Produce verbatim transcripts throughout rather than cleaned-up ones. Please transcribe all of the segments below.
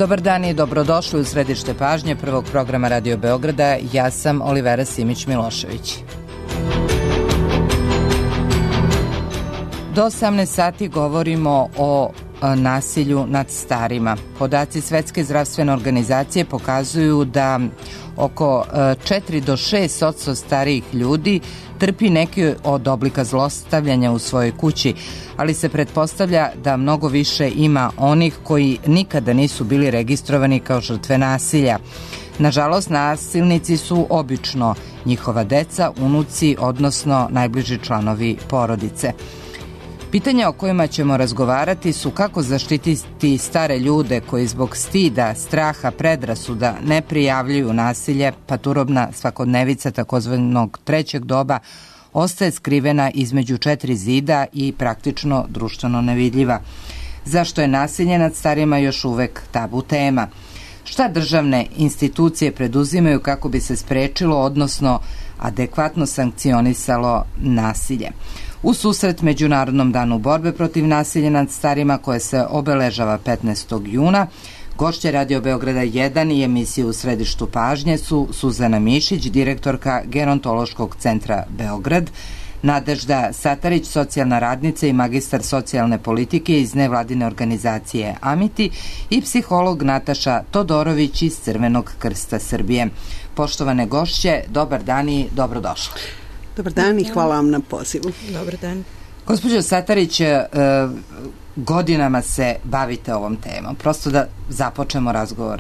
Dobar dan i dobrodošli u središte pažnje prvog programa Radio Beograda. Ja sam Olivera Simić-Milošević. Do osamnaest sati govorimo o nasilju nad starima. Podaci Svetske zdravstvene organizacije pokazuju da oko četiri do šest posto starijih ljudi trpi neki od oblika zlostavljanja u svojoj kući, ali se pretpostavlja da mnogo više ima onih koji nikada nisu bili registrovani kao žrtve nasilja. Nažalost, nasilnici su obično njihova deca, unuci, odnosno najbliži članovi porodice. Pitanja o kojima ćemo razgovarati su kako zaštititi stare ljude koji zbog stida, straha, predrasuda ne prijavljuju nasilje, pa turobna svakodnevica takozvanog trećeg doba ostaje skrivena između četiri zida i praktično društveno nevidljiva. Zašto je nasilje nad starima još uvek tabu tema? Šta državne institucije preduzimaju kako bi se sprečilo, odnosno adekvatno sankcionisalo nasilje? U susret Međunarodnom danu borbe protiv nasilja nad starima, koje se obeležava petnaestog juna, gošće Radio Beograda jedan i emisije U središtu pažnje su Suzana Mišić, direktorka Gerontološkog centra Beograd, Nadežda Satarić, socijalna radnica i magistar socijalne politike iz nevladine organizacije Amiti i psiholog Nataša Todorović iz Crvenog krsta Srbije. Poštovane gošće, dobar dan i dobrodošli. Dobar dan i hvala vam na pozivu. Dobar dan. Gospođo Satarić, godinama se bavite ovom temom. Prosto da započnemo razgovor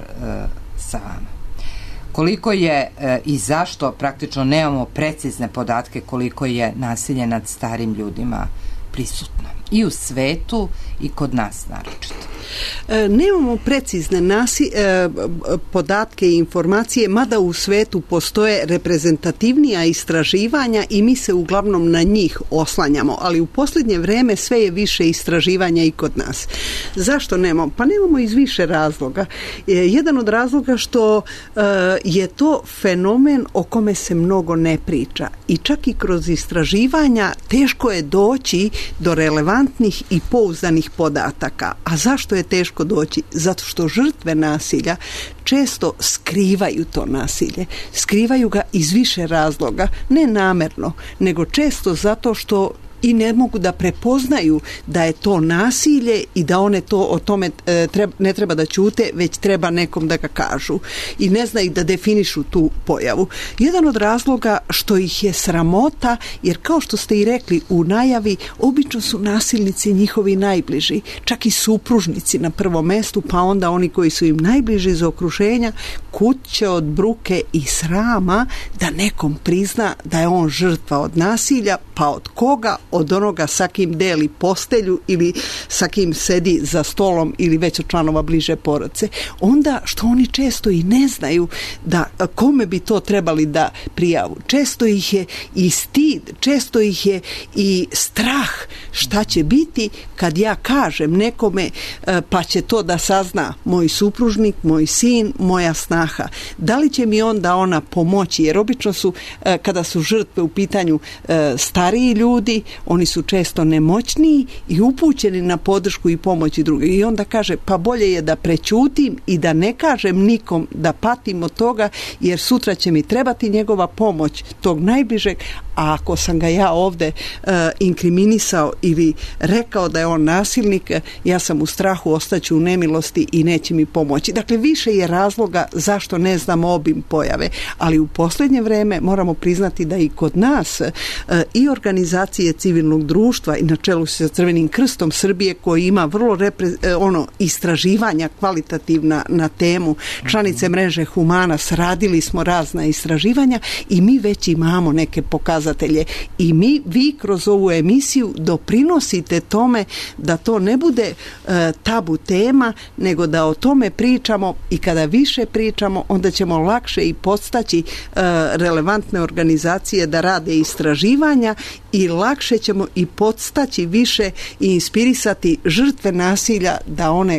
sa vama. Koliko je i zašto praktično nemamo precizne podatke koliko je nasilje nad starim ljudima prisutno i u svetu i kod nas naročito? E, nemamo precizne nasi, e, podatke i informacije, mada u svetu postoje reprezentativnija istraživanja i mi se uglavnom na njih oslanjamo, ali u posljednje vreme sve je više istraživanja i kod nas. Zašto nemamo? Pa nemamo iz više razloga. E, jedan od razloga što e, je to fenomen o kome se mnogo ne priča i čak i kroz istraživanja teško je doći do relevantnih i pouzdanih podataka. A zašto je teško doći? Zato što žrtve nasilja često skrivaju to nasilje. Skrivaju ga iz više razloga, ne namerno, nego često zato što i ne mogu da prepoznaju da je to nasilje i da one to o tome e, treba, ne treba da ćute, već treba nekom da ga kažu i ne znaju da definišu tu pojavu. Jedan od razloga što ih je sramota, jer kao što ste i rekli u najavi, obično su nasilnici njihovi najbliži, čak i supružnici na prvom mestu, pa onda oni koji su im najbliži iz okruženja, kuće od bruke i srama da nekom prizna da je on žrtva od nasilja, pa od koga? Od onoga sa kim deli postelju ili sa kim sedi za stolom ili već od članova bliže porodice. Onda što oni često i ne znaju da kome bi to trebali da prijavu. Često ih je i stid, često ih je i strah šta će biti kad ja kažem nekome pa će to da sazna moj supružnik, moj sin, moja snaha. Da li će mi onda ona pomoći? Jer obično su kada su žrtve u pitanju stariji ljudi, oni su često nemoćniji i upućeni na podršku i pomoći drugih. I onda kaže, pa bolje je da prećutim i da ne kažem nikom da patim od toga, jer sutra će mi trebati njegova pomoć, tog najbližeg, a ako sam ga ja ovde uh, inkriminisao ili rekao da je on nasilnik, ja sam u strahu, ostaću u nemilosti i neće mi pomoći. Dakle, više je razloga zašto ne znamo obim pojave, ali u posljednje vreme moramo priznati da i kod nas uh, i organizacije civilnog društva i na čelu sa Crvenim krstom Srbije, koji ima vrlo repre, ono istraživanja kvalitativna na temu, članice mreže Humanas, radili smo razna istraživanja i mi već imamo neke pokazatelje i mi, vi kroz ovu emisiju doprinosite tome da to ne bude e, tabu tema, nego da o tome pričamo i kada više pričamo, onda ćemo lakše i podstaći e, relevantne organizacije da rade istraživanja i lakše ćemo i podstaći više i inspirisati žrtve nasilja da one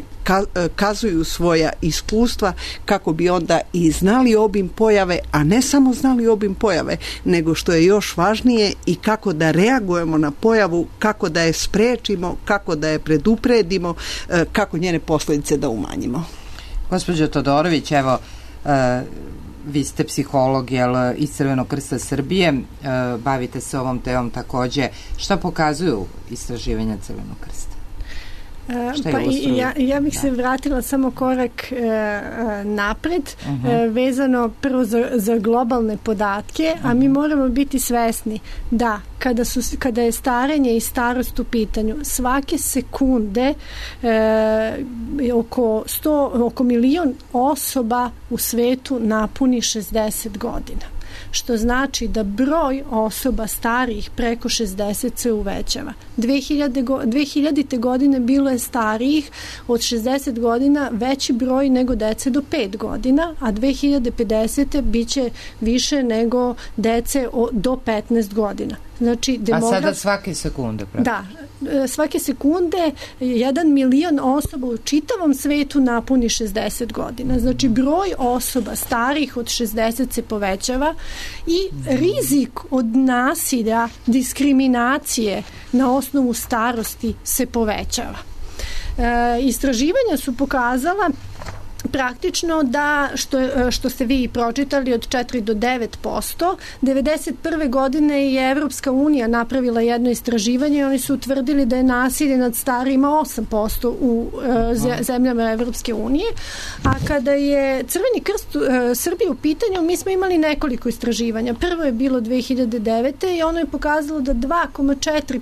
kazuju svoja iskustva kako bi onda i znali obim pojave, a ne samo znali obim pojave, nego što je još važnije i kako da reagujemo na pojavu, kako da je sprečimo, kako da je predupredimo, kako njene posljedice da umanjimo. Gospođo Todorović, evo, vi ste psiholog, jel, iz Crvenog krsta Srbije, bavite se ovom temom takođe. Šta pokazuju istraživanja Crvenog krsta? Pa ja, ja bih se vratila samo korak e, napred, uh-huh. e, vezano prvo za, za globalne podatke, uh-huh. a mi moramo biti svesni da kada, su, kada je starenje i starost u pitanju, svake sekunde e, oko, sto, oko milion osoba u svetu napuni šezdeset godina. Što znači da broj osoba starijih preko šezdeset se uvećava. dve hiljadite godine bilo je starijih od šezdeset godina veći broj nego dece do pet godina, a dve hiljade pedesete biće više nego dece do petnaest godina. Znači, demograf... A sada svake sekunde? Pravi. Da, svake sekunde jedan milion osoba u čitavom svetu napuni šezdeset godina. Znači, broj osoba starih od šezdeset se povećava i rizik od nasilja, diskriminacije na osnovu starosti se povećava. E, istraživanja su pokazala praktično da, što, što ste vi pročitali, od četiri do devet posto. devedeset prve godine je Evropska unija napravila jedno istraživanje i oni su utvrdili da je nasilje nad starijima osam posto u uh, zemljama Evropske unije. A kada je Crveni krst uh, Srbije u pitanju, mi smo imali nekoliko istraživanja. Prvo je bilo dve hiljade devete i ono je pokazalo da dva zarez četiri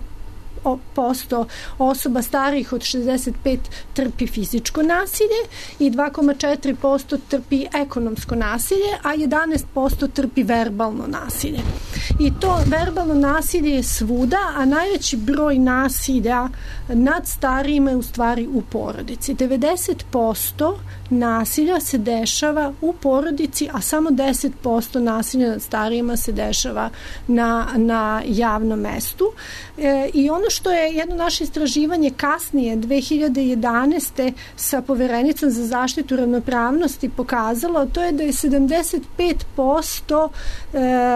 posto osoba starijih od šezdeset pet trpi fizičko nasilje i dva zarez četiri posto trpi ekonomsko nasilje, a jedanaest posto trpi verbalno nasilje. I to verbalno nasilje je svuda, a najveći broj nasilja nad starijima je u stvari u porodici. devedeset posto nasilja se dešava u porodici, a samo deset posto nasilja nad starijima se dešava na, na javnom mestu. E, I ono što je jedno naše istraživanje kasnije, dve hiljade jedanaeste sa Poverenicom za zaštitu ravnopravnosti pokazalo, to je da je sedamdeset pet posto e,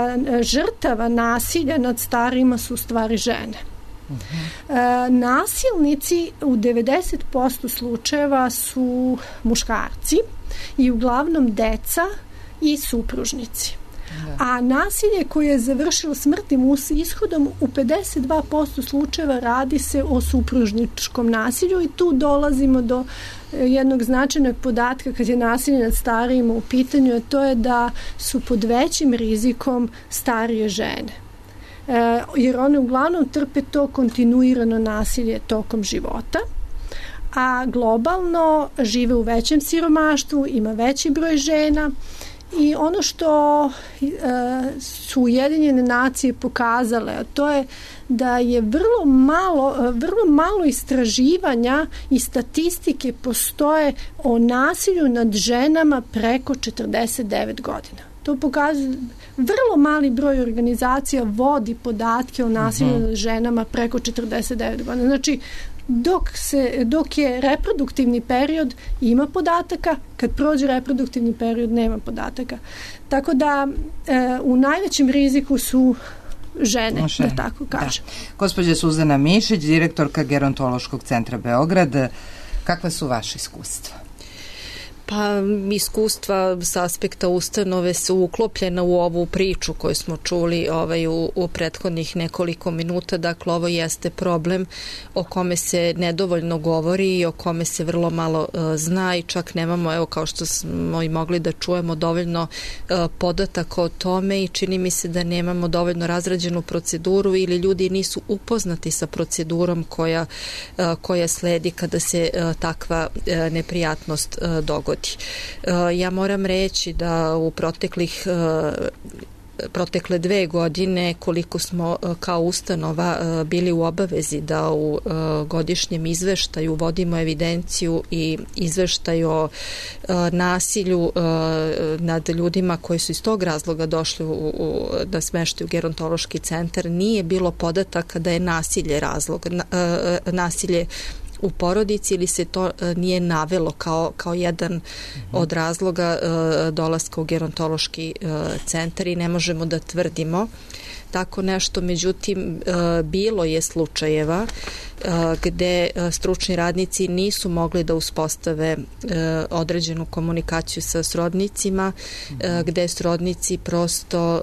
žrtava nasilja nad starijima su u stvari žene. Uh-huh. E, nasilnici u devedeset posto slučajeva su muškarci i uglavnom deca i supružnici. Da. A nasilje koje je završilo smrtnim ishodom u pedeset dva posto slučajeva radi se o supružničkom nasilju i tu dolazimo do jednog značajnog podatka kad je nasilje nad starijima u pitanju, a to je da su pod većim rizikom starije žene. E, jer one uglavnom trpe to kontinuirano nasilje tokom života, a globalno žive u većem siromaštvu, ima veći broj žena i ono što e, su Ujedinjene nacije pokazale, a to je da je vrlo malo, vrlo malo istraživanja i statistike postoje o nasilju nad ženama preko četrdeset devet godina. To pokazuje, vrlo mali broj organizacija vodi podatke o nasilju uh-huh. nad ženama preko četrdeset devet godina. Znači, dok, se, dok je reproduktivni period ima podataka, kad prođe reproduktivni period nema podataka. Tako da e, u najvećem riziku su žene, Može. da tako kažem. Da. Gospođa Suzana Mišić, direktorka Gerontološkog centra Beograd, kakva su vaše iskustva? Pa iskustva s aspekta ustanove su uklopljena u ovu priču koju smo čuli ovaj, u, u prethodnih nekoliko minuta. Dakle, ovo jeste problem o kome se nedovoljno govori i o kome se vrlo malo uh, zna i čak nemamo, evo kao što smo i mogli da čujemo, dovoljno uh, podataka o tome i čini mi se da nemamo dovoljno razrađenu proceduru ili ljudi nisu upoznati sa procedurom koja, uh, koja sledi kada se uh, takva uh, neprijatnost uh, dogodi. Ja moram reći da u proteklih protekle dve godine koliko smo kao ustanova bili u obavezi da u godišnjem izveštaju vodimo evidenciju i izveštaj o nasilju nad ljudima koji su iz tog razloga došli u, u, da smeštaju u gerontološki centar, nije bilo podataka da je nasilje razlog, nasilje u porodici ili se to uh, nije navelo kao, kao jedan uh-huh. od razloga uh, dolaska u gerontološki uh, centar i ne možemo da tvrdimo tako nešto. Međutim, uh, bilo je slučajeva gde stručni radnici nisu mogli da uspostave određenu komunikaciju sa srodnicima, gde srodnici prosto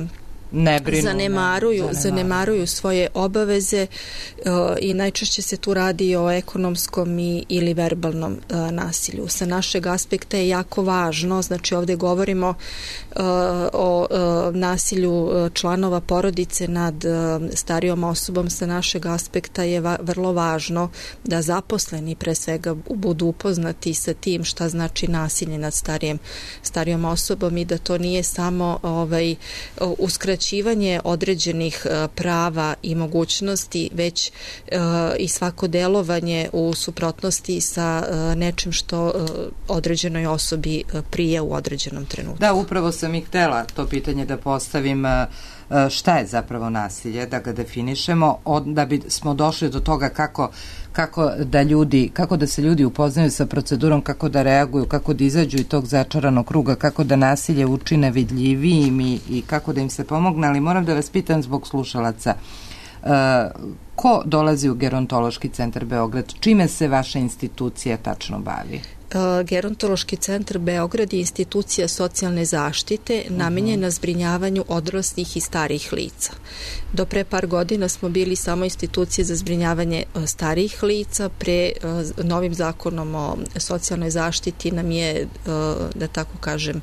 ne brinu, zanemaruju, ne, zanemaruju svoje obaveze uh, i najčešće se tu radi o ekonomskom i, ili verbalnom uh, nasilju. Sa našeg aspekta je jako važno, znači ovdje govorimo uh, o uh, nasilju članova porodice nad uh, starijom osobom. Sa našeg aspekta je va, vrlo važno da zaposleni pre svega budu upoznati sa tim šta znači nasilje nad starijem, starijom osobom i da to nije samo ovaj, uskraćivanje određenih prava i mogućnosti, već i svako delovanje u suprotnosti sa nečim što određenoj osobi prije u određenom trenutku. Da, upravo sam i htela to pitanje da postavim, šta je zapravo nasilje, da ga definišemo, da bi smo došli do toga kako kako da ljudi, kako da se ljudi upoznaju sa procedurom, kako da reaguju, kako da izađu iz tog začaranog kruga, kako da nasilje učine vidljivijim i, i kako da im se pomogne, ali moram da vas pitam zbog slušalaca, uh, ko dolazi u Gerontološki centar Beograd, čime se vaša institucija tačno bavi? Gerontološki centar Beograd je institucija socijalne zaštite namenjena zbrinjavanju odraslih i starih lica. Do pre par godina smo bili samo institucije za zbrinjavanje starijih lica. Pre novim zakonom o socijalnoj zaštiti nam je, da tako kažem,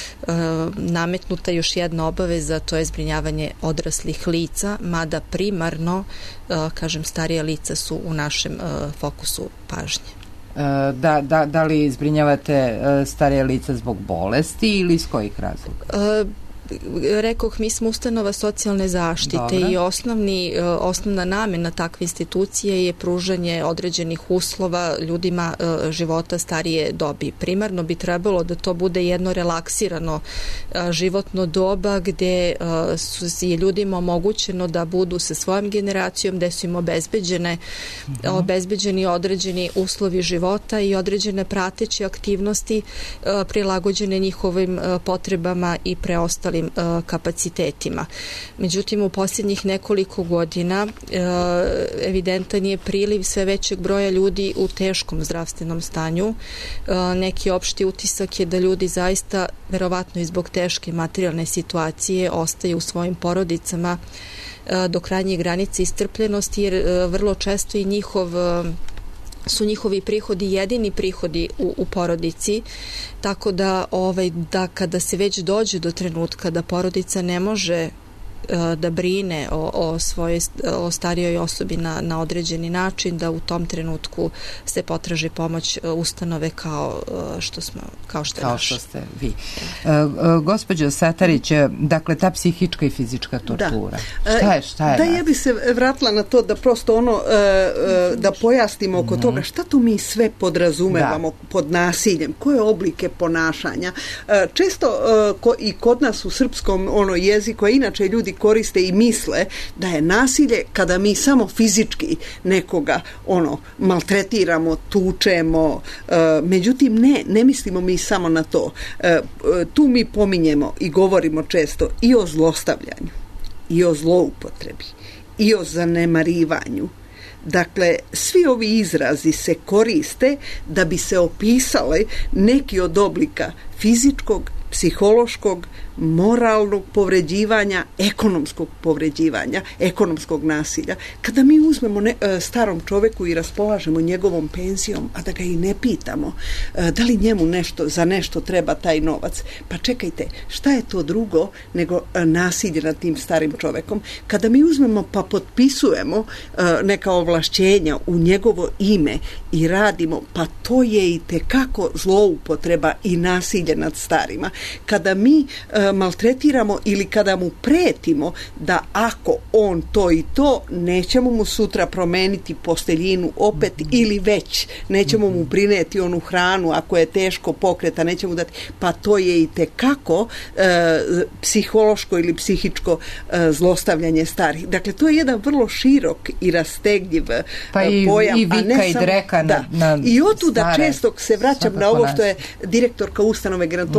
nametnuta još jedna obaveza, to je zbrinjavanje odraslih lica, mada primarno, kažem, starija lica su u našem fokusu pažnje. Da, da, da li zbrinjavate starije lica zbog bolesti ili iz kojih razloga? Rekoh, mi smo ustanova socijalne zaštite. Dobre. I osnovni, osnovna namena takve institucije je pružanje određenih uslova ljudima života starije dobi. Primarno bi trebalo da to bude jedno relaksirano životno doba gde su je ljudima omogućeno da budu sa svojom generacijom, gde su im obezbeđene, uh-huh. obezbeđeni određeni uslovi života i određene prateće aktivnosti prilagođene njihovim potrebama i preostalim kapacitetima. Međutim, u posljednjih nekoliko godina evidentan je priliv sve većeg broja ljudi u teškom zdravstvenom stanju. Neki opšti utisak je da ljudi zaista, verovatno i zbog teške materijalne situacije, ostaju u svojim porodicama do krajnje granice istrpljenosti, jer vrlo često i njihov su njihovi prihodi jedini prihodi u, u porodici, tako da, ovaj, da kada se već dođe do trenutka da porodica ne može da brine o, o svojoj o starijoj osobi na, na određeni način, da u tom trenutku se potraži pomoć ustanove kao što smo kao što, kao što ste vi. E, gospođo Satarić, dakle ta psihička i fizička tortura. Da. Šta je, šta je? Da, ja bi se vratila na to da prosto ono da pojasnimo oko mm-hmm. toga šta tu mi sve podrazumevamo da. pod nasiljem, koje oblike ponašanja. Često i kod nas u srpskom ono jeziku, a inače ljudi koriste i misle da je nasilje kada mi samo fizički nekoga ono maltretiramo, tučemo, e, međutim ne, ne mislimo mi samo na to. E, tu mi pominjemo i govorimo često i o zlostavljanju, i o zloupotrebi, i o zanemarivanju. Dakle, svi ovi izrazi se koriste da bi se opisali neki od oblika fizičkog, psihološkog, moralnog povređivanja, ekonomskog povređivanja, ekonomskog nasilja. Kada mi uzmemo ne, starom čoveku i raspolažemo njegovom penzijom, a da ga i ne pitamo da li njemu nešto, za nešto treba taj novac, pa čekajte, šta je to drugo nego nasilje nad tim starim čovekom? Kada mi uzmemo pa potpisujemo neka ovlašćenja u njegovo ime i radimo, pa to je i tekako zloupotreba i nasilje nad starima. Kada mi maltretiramo ili kada mu pretimo da ako on to i to, nećemo mu sutra promeniti posteljinu opet mm-hmm. ili već, nećemo mu prineti onu hranu ako je teško pokreta, nećemo dati, pa to je i tekako e, psihološko ili psihičko e, zlostavljanje starih. Dakle, to je jedan vrlo širok i rastegljiv pa i, pojam. I vika i dreka da. na, na I otuda često se vraćam na ovo što je direktorka ustanove Gerontološki mm-hmm. centar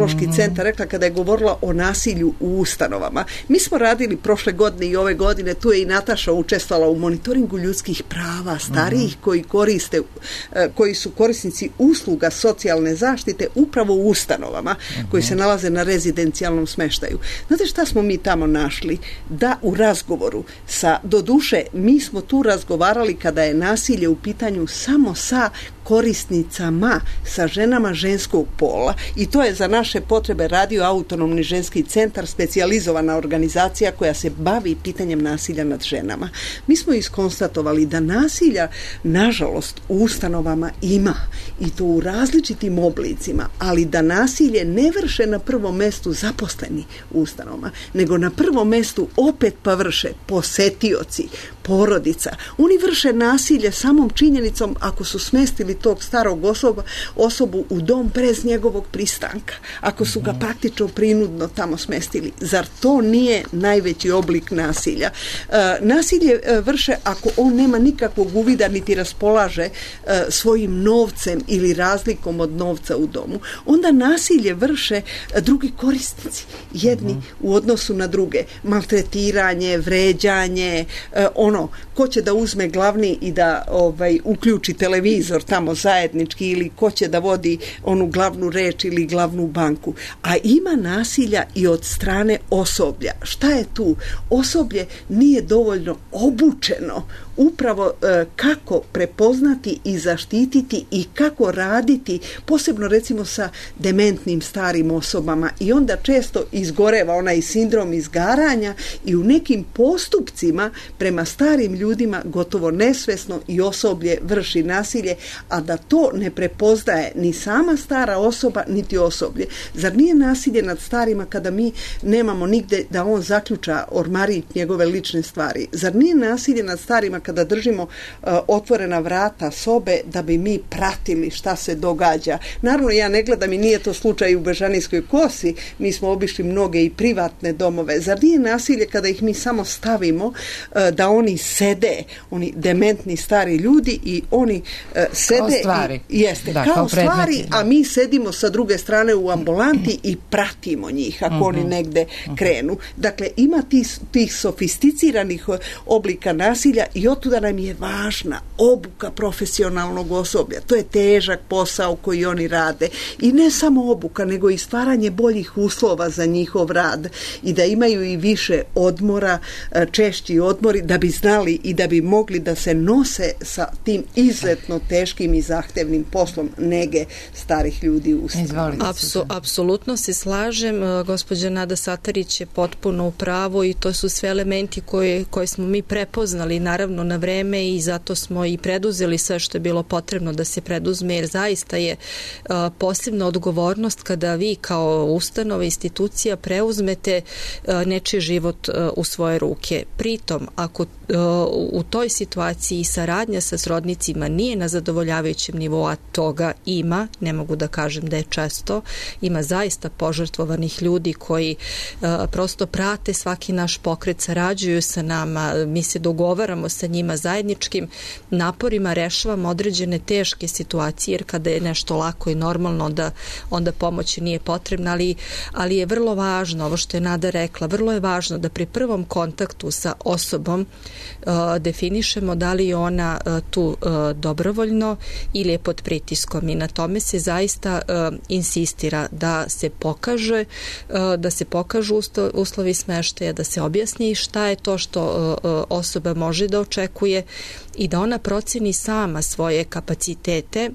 Senta rekla kada je govorila o nasilju u ustanovama. Mi smo radili prošle godine i ove godine, tu je i Nataša učestvala u monitoringu ljudskih prava starijih mm-hmm. koji koriste, koji su korisnici usluga socijalne zaštite upravo u ustanovama mm-hmm. koji se nalaze na rezidencijalnom smeštaju. Znate šta smo mi tamo našli? Da u razgovoru sa, doduše, mi smo tu razgovarali kada je nasilje u pitanju samo sa korisnicama, sa ženama ženskog pola, i to je za naše potrebe radio Autonomni ženski centar, specijalizovana organizacija koja se bavi pitanjem nasilja nad ženama. Mi smo iskonstatovali da nasilja, nažalost, u ustanovama ima, i to u različitim oblicima, ali da nasilje ne vrše na prvom mestu zaposleni u ustanovama, nego na prvom mestu opet pa vrše posetioci, porodica. Oni vrše nasilje samom činjenicom ako su smestili tog starog osoba, osobu u dom bez njegovog pristanka, ako su ga praktično prinudno tamo smestili. Zar to nije najveći oblik nasilja? E, nasilje e, vrše ako on nema nikakvog uvida niti raspolaže e, svojim novcem ili razlikom od novca u domu. Onda nasilje vrše e, drugi korisnici, jedni mm-hmm. u odnosu na druge. Maltretiranje, vređanje, e, ono, ko će da uzme glavni i da ovaj, uključi televizor tamo zajednički, ili ko će da vodi onu glavnu reč ili glavnu banku. A ima nasilja i od strane osoblja. Šta je tu? Osoblje nije dovoljno obučeno upravo e, kako prepoznati i zaštititi i kako raditi, posebno recimo sa dementnim starim osobama, i onda često izgoreva onaj sindrom izgaranja i u nekim postupcima prema starim ljudima gotovo nesvesno i osoblje vrši nasilje, a da to ne prepoznaje ni sama stara osoba niti osoblje. Zar nije nasilje nad starima kada mi nemamo nigde da on zaključa ormari njegove lične stvari? Zar nije nasilje nad starima kada držimo uh, otvorena vrata sobe da bi mi pratili šta se događa? Naravno, ja ne gledam i nije to slučaj u Bežanijskoj kosi, mi smo obišli mnoge i privatne domove. Zar nije nasilje kada ih mi samo stavimo uh, da oni sede, oni dementni stari ljudi, i oni uh, sede kao stvari, i, jeste, da, kao, kao stvari, a mi sedimo sa druge strane u ambulanti i pratimo njih ako mm-hmm. oni negde krenu. Dakle, ima tih, tih sofisticiranih oblika nasilja, i otuda nam je važna obuka profesionalnog osoblja. To je težak posao koji oni rade, i ne samo obuka, nego i stvaranje boljih uslova za njihov rad, i da imaju i više odmora, češći odmori, da bi znali i da bi mogli da se nose sa tim izuzetno teškim i zahtevnim poslom nege starih ljudi u ustanovi. Apsu, apsolutno se slažem. Gospođa Nada Satarić je potpuno u pravu, i to su sve elementi koje, koje smo mi prepoznali naravno na vreme, i zato smo i preduzeli sve što je bilo potrebno da se preduzme, jer zaista je uh, posebna odgovornost kada vi kao ustanova, institucija preuzmete uh, nečiji život uh, u svoje ruke. Pritom, ako uh, u toj situaciji saradnja sa srodnicima nije na zadovoljavajućem nivou, a toga ima, ne mogu da kažem da je često, ima zaista požrtvovanih ljudi koji uh, prosto prate svaki naš pokret, sarađuju sa nama, mi se dogovaramo sa njima, zajedničkim naporima rešavamo određene teške situacije, jer kada je nešto lako i normalno, onda, onda pomoć nije potrebna, ali, ali je vrlo važno, ovo što je Nada rekla, vrlo je važno da pri prvom kontaktu sa osobom uh, definišemo da li je ona uh, tu uh, dobrovoljno ili je pod pritiskom, i na tome se zaista uh, insistira da se pokaže, uh, da se pokažu usto, uslovi smeštaja, da se objasni šta je to što uh, osoba može da očekuje, i da ona proceni sama svoje kapacitete.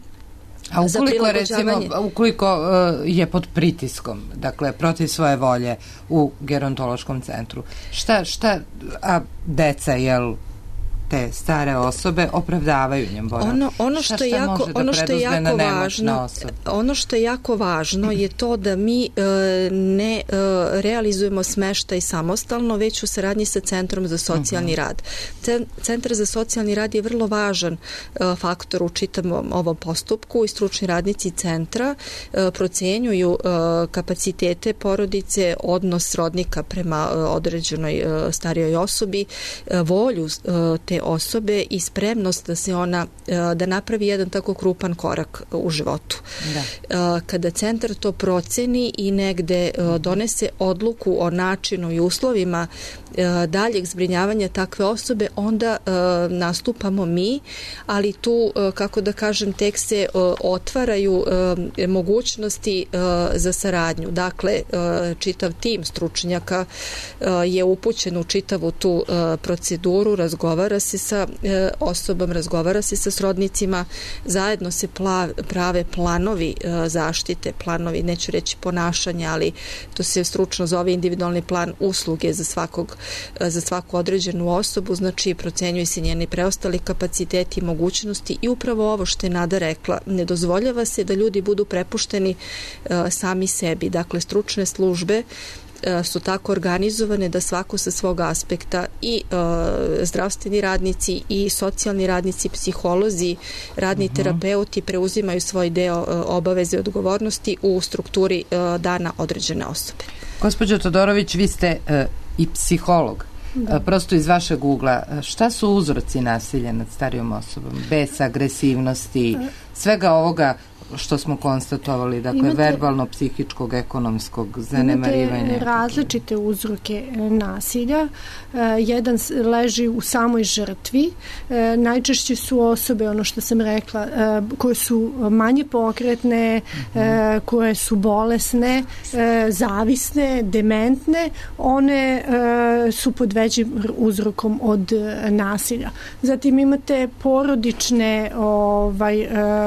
A ukoliko, recimo, ukoliko uh, je pod pritiskom, dakle, protiv svoje volje u gerontološkom centru, šta, šta, a deca, jel, te stare osobe opravdavaju njem boravak? Ono, ono što, šta, šta jako, da ono što je jako važno, ono što je jako važno je to da mi e, ne e, realizujemo smeštaj samostalno, već u saradnji sa Centrom za socijalni uh-huh. rad. Centar za socijalni rad je vrlo važan e, faktor u čitavom ovom postupku, i stručni radnici centra e, procenjuju e, kapacitete porodice, odnos srodnika prema e, određenoj e, starijoj osobi, e, volju e, te te osobe i spremnost da se ona, da napravi jedan tako krupan korak u životu. Da. Kada centar to proceni i negde donese odluku o načinu i uslovima daljeg zbrinjavanja takve osobe, onda nastupamo mi, ali tu, kako da kažem, tek se otvaraju mogućnosti za saradnju. Dakle, čitav tim stručnjaka je upućen u čitavu tu proceduru, razgovara se sa osobom, razgovara se sa srodnicima, zajedno se prave planovi zaštite, planovi, neću reći ponašanja, ali to se stručno zove individualni plan usluge za svakog, za svaku određenu osobu, znači procenjuju se njeni preostali kapaciteti i mogućnosti i upravo ovo što je Nada rekla, ne dozvoljava se da ljudi budu prepušteni sami sebi. Dakle, stručne službe su tako organizovane da svako sa svog aspekta i e, zdravstveni radnici i socijalni radnici, psiholozi, radni uh-huh. terapeuti preuzimaju svoj deo e, obaveze i odgovornosti u strukturi e, dana određene osobe. Gospođo Todorović, vi ste e, i psiholog. Da. Prosto iz vašeg ugla, šta su uzroci nasilja nad starijom osobom? Bes, agresivnosti, svega ovoga što smo konstatovali, dakle, imate, verbalno, psihičkog, ekonomskog, zanemarivanja. Imate različite uzroke nasilja. Jedan leži u samoj žrtvi. Najčešće su osobe, ono što sam rekla, koje su manje pokretne, uh-huh. koje su bolesne, zavisne, dementne, one su pod većim uzrokom od nasilja. Zatim imate porodične ovaj,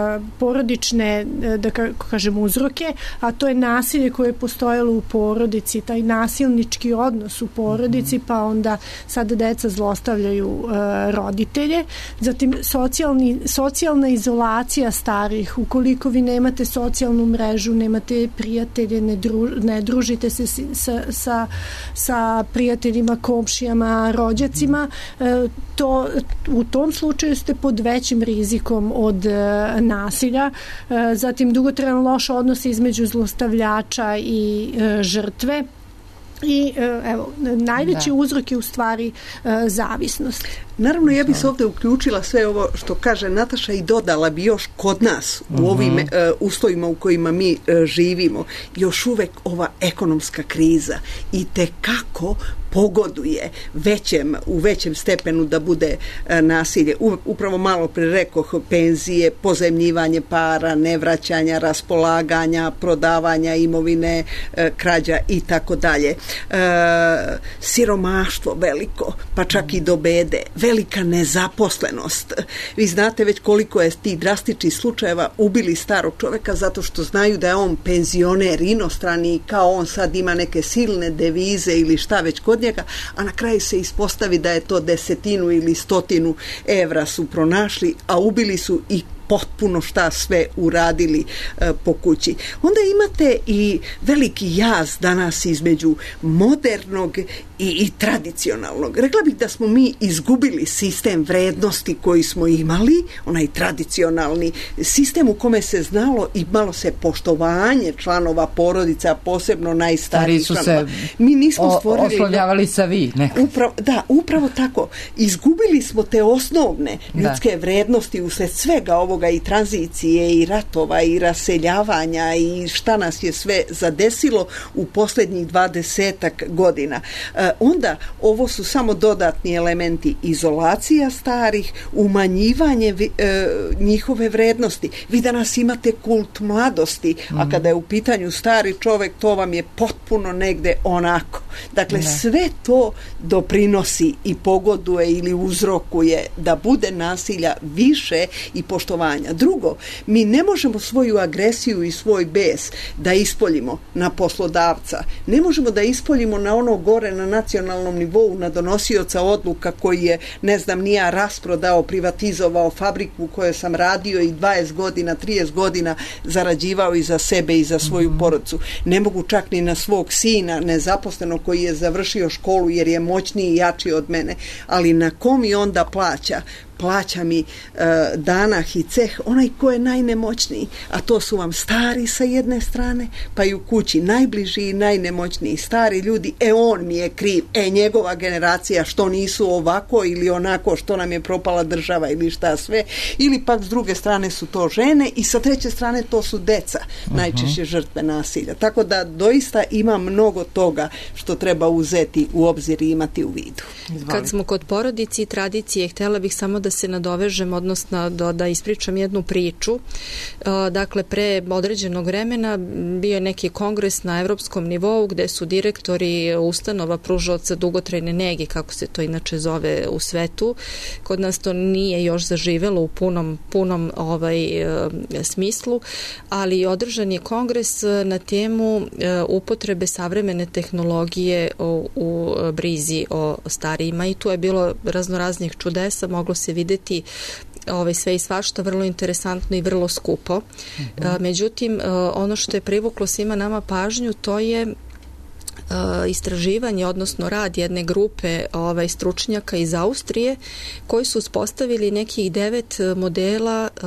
porodične da kažem uzroke, a to je nasilje koje je postojalo u porodici, taj nasilnički odnos u porodici, pa onda sada deca zlostavljaju uh, roditelje. Zatim socijalni, socijalna izolacija starih, ukoliko vi nemate socijalnu mrežu, nemate prijatelje, ne, dru, ne družite se sa, sa, sa prijateljima, komšijama, rođacima, uh, to, u tom slučaju ste pod većim rizikom od uh, nasilja. Uh, zatim dugotrajan loš odnos između zlostavljača i e, žrtve i e, evo, najveći da. uzrok je u stvari e, zavisnost. Naravno, ja bih se ovdje uključila sve ovo što kaže Nataša i dodala bi još kod nas u uh-huh. ovim e, uslovima u kojima mi e, živimo, još uvek ova ekonomska kriza i tekako pogoduje većem, u većem stepenu da bude e, nasilje. U, upravo malo pre rekoh, penzije, pozajmljivanje para, nevraćanja, raspolaganja, prodavanja imovine, e, krađa i tako dalje. Siromaštvo veliko, pa čak i do bede, velika nezaposlenost. Vi znate već koliko je tih drastičnih slučajeva ubili starog čoveka zato što znaju da je on penzioner inostrani, kao on sad ima neke silne devize ili šta već kod njega, a na kraju se ispostavi da je to desetinu ili stotinu evra su pronašli, a ubili su i potpuno šta sve uradili e, po kući. Onda imate i veliki jaz danas između modernog i, i tradicionalnog. Rekla bih da smo mi izgubili sistem vrednosti koji smo imali, onaj tradicionalni sistem u kome se znalo i malo se poštovanje članova porodica, posebno najstarijih članova. Mi nismo stvorili... Oslovljavali sa vi nekad. Upravo, da, upravo tako. Izgubili smo te osnovne ljudske da. vrednosti usled svega ovoga i tranzicije i ratova i raseljavanja i šta nas je sve zadesilo u posljednjih dvadesetak godina. E, onda ovo su samo dodatni elementi: izolacija starih, umanjivanje e, njihove vrednosti. Vi danas imate kult mladosti, mm. a kada je u pitanju stari čovek, to vam je potpuno negde onako. Dakle, ne. sve to doprinosi i pogoduje ili uzrokuje da bude nasilja više i poštovanja. Drugo, mi ne možemo svoju agresiju i svoj bes da ispoljimo na poslodavca. Ne možemo da ispoljimo na ono gore na nacionalnom nivou, na donosioca odluka koji je, ne znam, nija rasprodao, privatizovao fabriku u kojoj sam radio i dvadeset godina, trideset godina zarađivao i za sebe i za svoju mm-hmm. porodicu. Ne mogu čak ni na svog sina, nezaposlenog, koji je završio školu jer je moćniji i jači od mene. Ali na kom i onda plaća? plaća mi e, danah i ceh onaj ko je najnemoćniji, a to su vam stari sa jedne strane, pa i u kući najbliži i najnemoćniji stari ljudi, e on mi je kriv, e njegova generacija što nisu ovako ili onako, što nam je propala država ili šta sve, ili pak s druge strane su to žene i sa treće strane to su deca, uh-huh. najčešće žrtve nasilja. Tako da doista ima mnogo toga što treba uzeti u obzir i imati u vidu. Izvoli. Kad smo kod porodici i tradicije, htjela bih samo da se nadovežem, odnosno da, da ispričam jednu priču. Dakle, pre određenog vremena bio je neki kongres na evropskom nivou gde su direktori ustanova pružaoca dugotrajne nege, kako se to inače zove u svetu. Kod nas to nije još zaživelo u punom, punom ovaj, smislu, ali održan je kongres na temu upotrebe savremene tehnologije u, u brizi o starijima i tu je bilo raznoraznih čudesa, moglo se videti ovaj, sve i svašta, vrlo interesantno i vrlo skupo. Uh-huh. Međutim, ono što je privuklo svima nama pažnju, to je istraživanje, odnosno rad jedne grupe ovaj, stručnjaka iz Austrije koji su uspostavili nekih devet modela uh,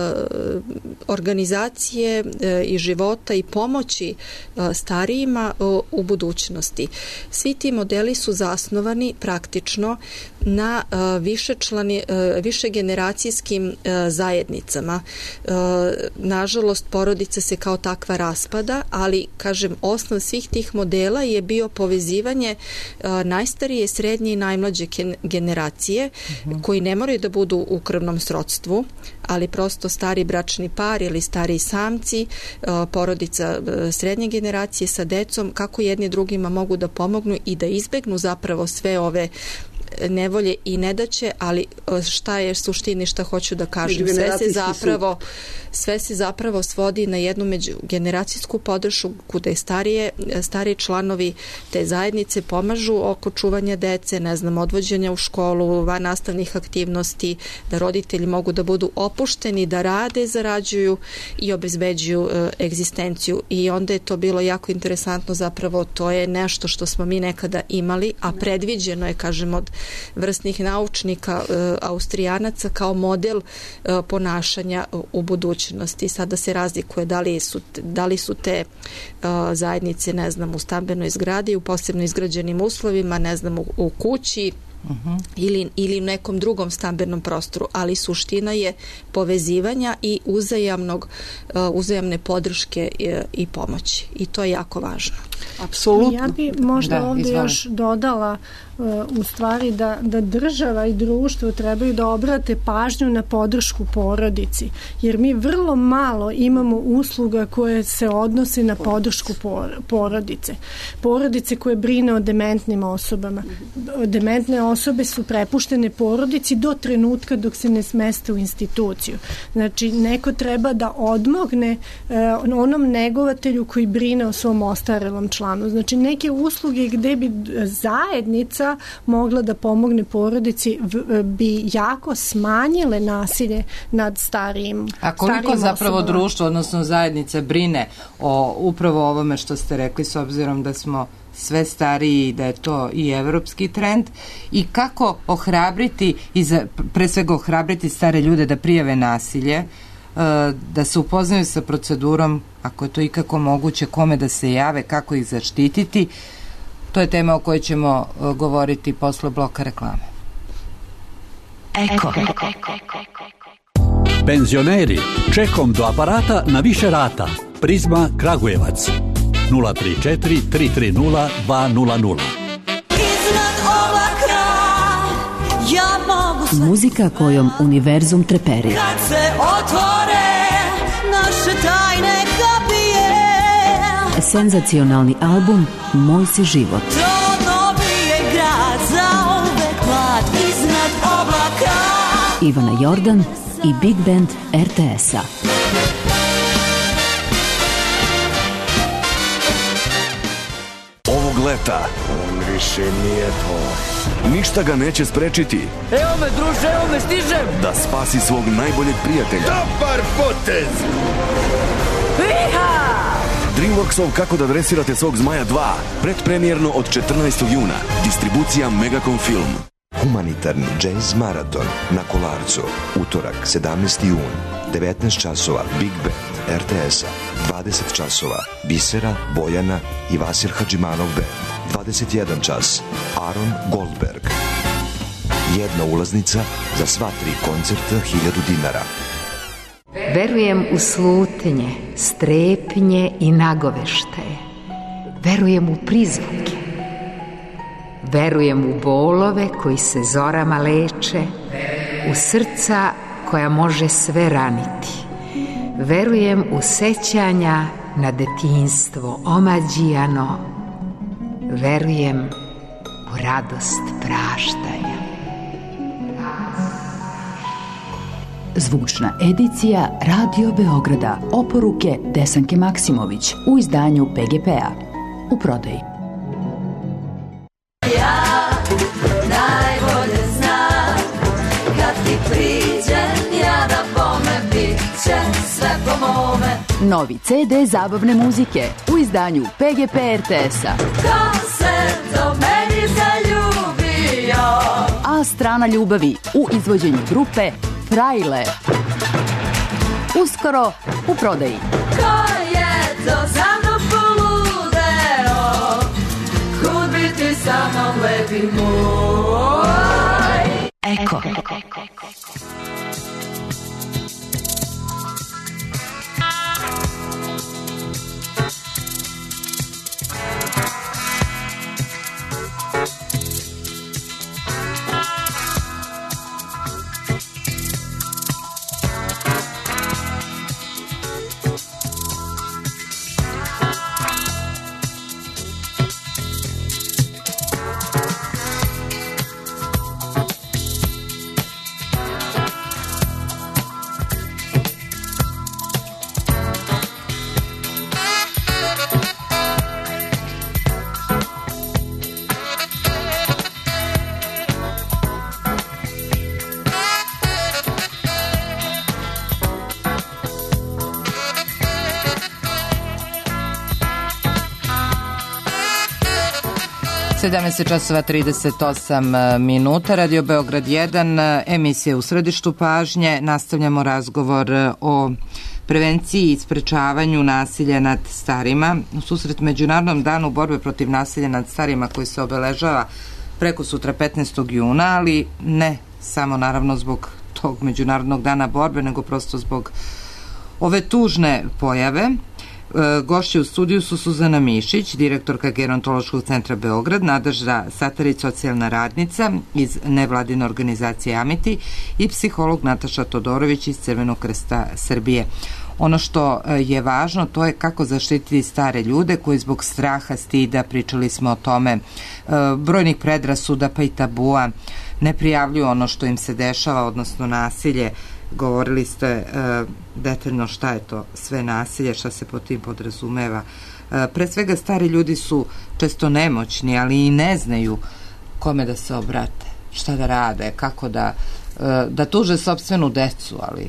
organizacije uh, i života i pomoći uh, starijima uh, u budućnosti. Svi ti modeli su zasnovani praktično na uh, višečlani, uh, višegeneracijskim uh, zajednicama. Uh, nažalost, porodica se kao takva raspada, ali, kažem, osnov svih tih modela je bio povezivanje uh, najstarije, srednje i najmlađe generacije, uh-huh. koji ne moraju da budu u krvnom srodstvu, ali prosto stari bračni par ili stari samci, uh, porodica uh, srednje generacije sa decom, kako jedni drugima mogu da pomognu i da izbegnu zapravo sve ove nevolje i nedaće, ali šta je suštini, šta hoću da kažem, sve se zapravo sve se zapravo svodi na jednu međugeneracijsku podršku gde starije, stariji članovi te zajednice pomažu oko čuvanja dece, ne znam, odvođenja u školu, van nastavnih aktivnosti, da roditelji mogu da budu opušteni, da rade, zarađuju i obezbeđuju e, egzistenciju. I onda je to bilo jako interesantno, zapravo to je nešto što smo mi nekada imali, a predviđeno je, kažem, od vrstnih naučnika e, Austrijanaca kao model e, ponašanja u budućnosti. Sada se razlikuje da li su, da li su te uh, zajednice, ne znam, u stambenoj zgradi, u posebno izgrađenim uslovima, ne znam, u, u kući, uh-huh. ili, ili u nekom drugom stambenom prostoru, ali suština je povezivanja i uzajamnog, uh, uzajamne podrške i, i pomoći. I to je jako važno. Apsolutno. Ja bi možda da, ovdje izvoli. još dodala uh, u stvari da, da država i društvo trebaju da obrate pažnju na podršku porodici, jer mi vrlo malo imamo usluga koje se odnose na podršku por, porodice. Porodice koje brine o dementnim osobama. Dementne osobe su prepuštene porodici do trenutka dok se ne smeste u instituciju. Znači, neko treba da odmogne uh, onom negovatelju koji brine o svom ostarelom članu. Znači, neke usluge gde bi zajednica mogla da pomogne porodici bi jako smanjile nasilje nad starijim A koliko zapravo osobama. Društvo, odnosno zajednica, brine o upravo ovome što ste rekli, s obzirom da smo sve stariji, da je to i evropski trend, i kako ohrabriti, i za, pre svega ohrabriti stare ljude da prijave nasilje, da se upoznaju sa procedurom, ako je to ikako moguće, kome da se jave, kako ih zaštititi. To je tema o kojoj ćemo govoriti posle bloka reklame. Eko. Penzioneri, čekom do aparata na više rata. Prizma Kragujevac. nula tri četiri tri tri nula dva nula nula. Muzika kojom univerzum treperi. Kad se otvore naše tajne kapije. Senzacionalni album Moj si život. To dobije grad za uvek mlad iznad oblaka. Ivana Jordan i Big Band er te es-a. Ovog leta on više nije tvoj. Ništa ga neće sprečiti. Evo me, druže, evo me, stižem! Da spasi svog najboljeg prijatelja. Dobar potez! Iha! Dreamworksov Kako da dresirate svog zmaja dva. Predpremjerno od četrnaestog juna. Distribucija Megacom Film. Humanitarni jazz maraton na Kolarcu, utorak sedamnaesti jun, devetnaest časova Big Band R T S-a, dvadeset časova Bisera, Bojana i Vasil Hadžimanov Band, dvadeset jedan čas Aaron Goldberg. Jedna ulaznica za sva tri koncerta hiljadu dinara. Verujem u slutnje, strepnje i nagoveštaje. Verujem u prizvuke. Verujem u bolove koji se zorama leče, u srca koja može sve raniti. Verujem u sećanja na detinjstvo omađijano. Verujem u radost praštanja. Zvučna edicija Radio Beograda. Oporuke Desanke Maksimović u izdanju P G P-a. U prodaji. Ja najbolje znam kad ti priđem ja da bome bit će sve po mome. Novi C D zabavne muzike u izdanju P G P R T S-a. Ko se do meni zaljubio? A strana ljubavi u izvođenju grupe Frajle. Uskoro u prodaji. Ko je to za mnom poludeo? Kud bi ti sa mnom lepi moj? Eko. sedamnaest časova trideset osam minuta, Radio Beograd jedan, emisija u središtu pažnje. Nastavljamo razgovor o prevenciji i sprečavanju nasilja nad starima. U susret Međunarodnom danu borbe protiv nasilja nad starima koji se obeležava preko sutra petnaestog juna, ali ne samo naravno zbog tog Međunarodnog dana borbe, nego prosto zbog ove tužne pojave. Gošće u studiju su Suzana Mišić, direktorka Gerontološkog centra Beograd, Nadežda Satarić, socijalna radnica iz nevladine organizacije Amiti i psiholog Nataša Todorović iz Crvenog krsta Srbije. Ono što je važno, to je kako zaštititi stare ljude koji zbog straha, stida, pričali smo o tome, brojnih predrasuda pa i tabua, ne prijavljuju ono što im se dešava, odnosno nasilje. Govorili ste e, detaljno šta je to sve nasilje, šta se pod tim podrazumeva. E, pre svega stari ljudi su često nemoćni, ali i ne znaju kome da se obrate, šta da rade, kako da, e, da tuže sopstvenu decu, ali...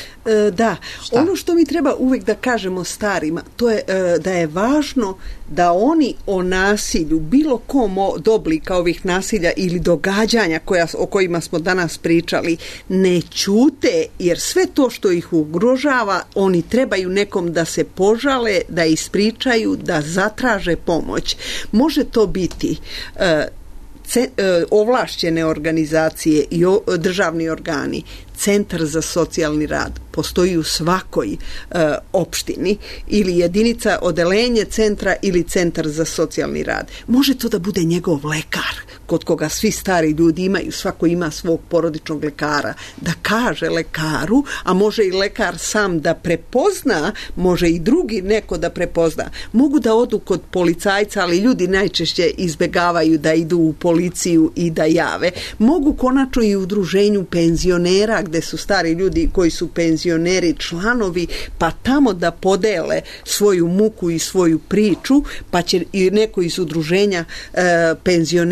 E, da, šta? Ono što mi treba uvijek da kažemo starima, to je e, da je važno da oni o nasilju, bilo kom od oblika ovih nasilja ili događanja koja, o kojima smo danas pričali, ne ćute, jer sve to što ih ugrožava, oni trebaju nekom da se požale, da ispričaju, da zatraže pomoć. Može to biti e, ce, e, ovlašćene organizacije i o, državni organi, centar za socijalni rad postoji u svakoj e, opštini ili jedinica, odelenje centra ili centar za socijalni rad. Može to da bude njegov lekar, kod koga svi stari ljudi imaju, svako ima svog porodičnog lekara, da kaže lekaru, a može i lekar sam da prepozna, može i drugi neko da prepozna. Mogu da odu kod policajca, ali ljudi najčešće izbegavaju da idu u policiju i da jave. Mogu konačno i u udruženju penzionera, gde su stari ljudi koji su penzioneri članovi, pa tamo da podele svoju muku i svoju priču, pa će i neko iz udruženja e, penzionera